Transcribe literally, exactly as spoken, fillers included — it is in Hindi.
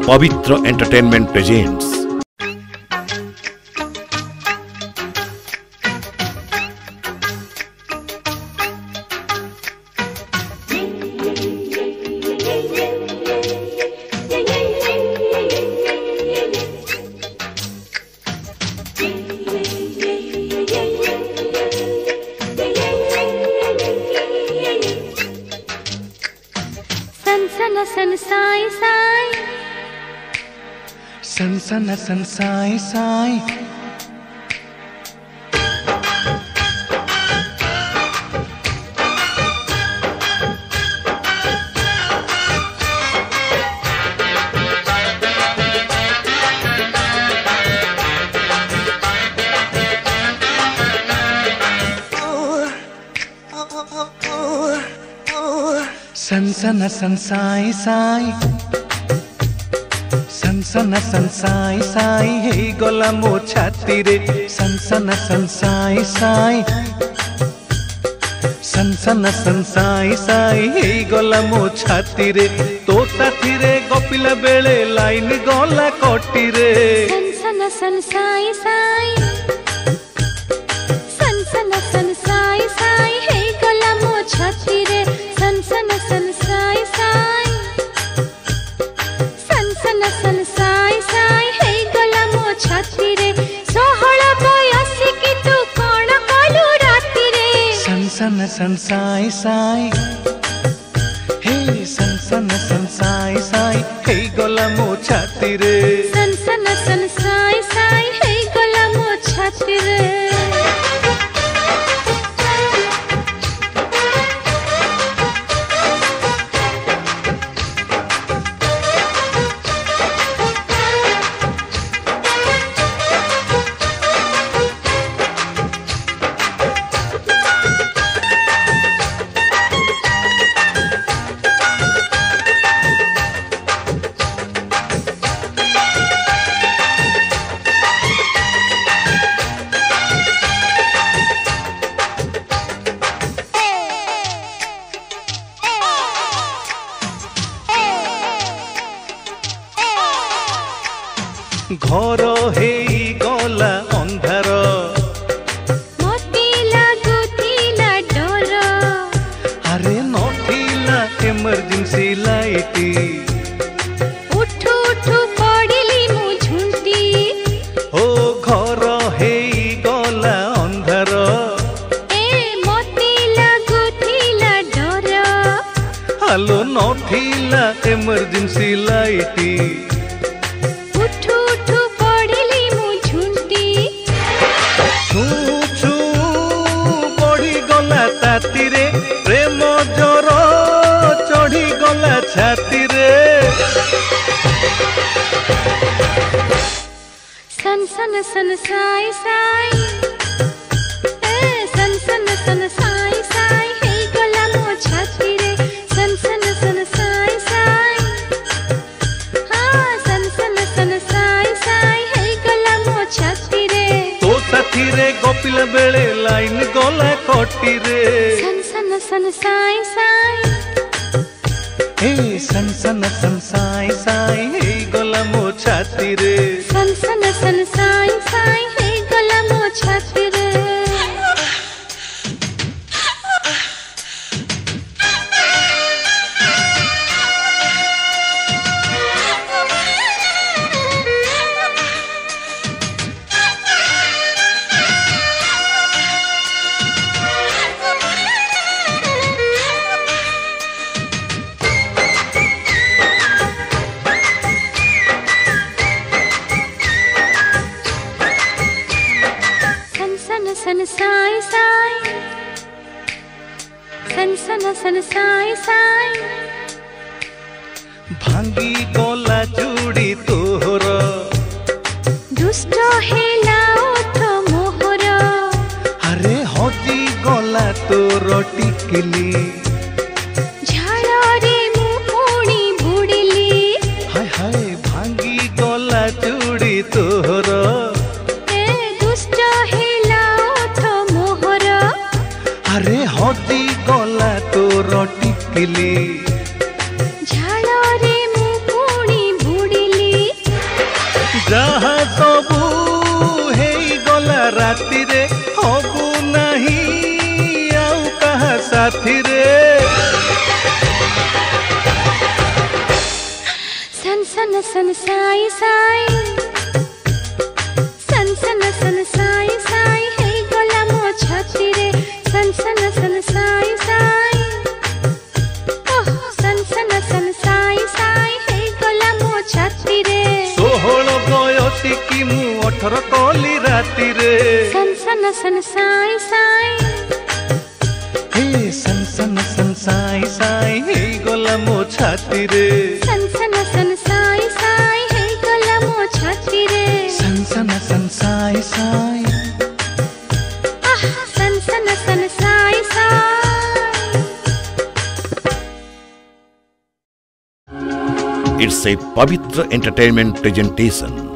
पवित्र entertainment presents. Sana san sai sai, san sana san sai sai, san sana san sai sai, san sana san sai sai, hey gola mo chhati re, san sana san sai sai, san sana san sai sai, hey gola mo chhati re, to sathi re gopila bele line gola koti re, san sana san sai sai, san sana san sai sai, hey gola mo chhati re, san sana san sai sai, san sana san sai sai, hey gola mo chhati re, sohola boyasi ki tu kona kalu rati re, san sana san sai sai, hey san sana san sai sai, hey gola mo chhati re, san sana san sai sai, hey gola mo chhati re. घर हेई गला अंधार, मोती लागुथिला डर, अरे नथिला इमरजेंसी लाइट, उठु उठु पड़िली मु झुंटी, ओ घर हेई गला अंधार, ए मोती लागुथिला डर, आलो नथिला इमरजेंसी लाइट, उठु उठु पड़िली मु झुंटी, छू छू बढ़ी गला ताती रे, प्रेम जर चढ़ी गला छाती रे, सन सन सन साई साई, ए सन सन सन साई साई, हे गला मो छाती रे, सन सन सन साई साई, हाँ सन सन सन साई साई, हे गला मो छाती रे, तो साथी रे गोपिला बेले लाइन गला कटी रे, सन सन सन साई साई, हे सन सन सन साई साई, हे गला मो छाती रे, सन सन सन साई साई, हे गला मो छाती रे. सन साई साई, सन सन सन साई साई, भांगी गला चूड़ी तोहर, दुष्ट हेला ओठ मोहर, अरे हजी गला तोर टिकली, झाड़े मु पुणी बुड़िली, हाय हाय भांगी गला चूड़ी तोहर, अरे हजी गला तोर टिकली, झाड़े मु पुणी बुड़िली, जहा सबू हेई गला राति रे हबू नहीं आउ कहा साथी रे सन सन सन साई साई सन सन सन साई साई हे गला मो छाती रे सन सन सन साई साई ओह सन सन सन साई साई हे गला मो छाती रे षोहल बयसी की मु अठर कली राति रे सन सन सन साई साई हे सन सन सन साई साई हे गला मो छाती रे सन सन सन साई साई हे गला मो छाती रे सन सन सन साई साई आह सन सन सन Sai Sai It's a Pavitra Entertainment presentation.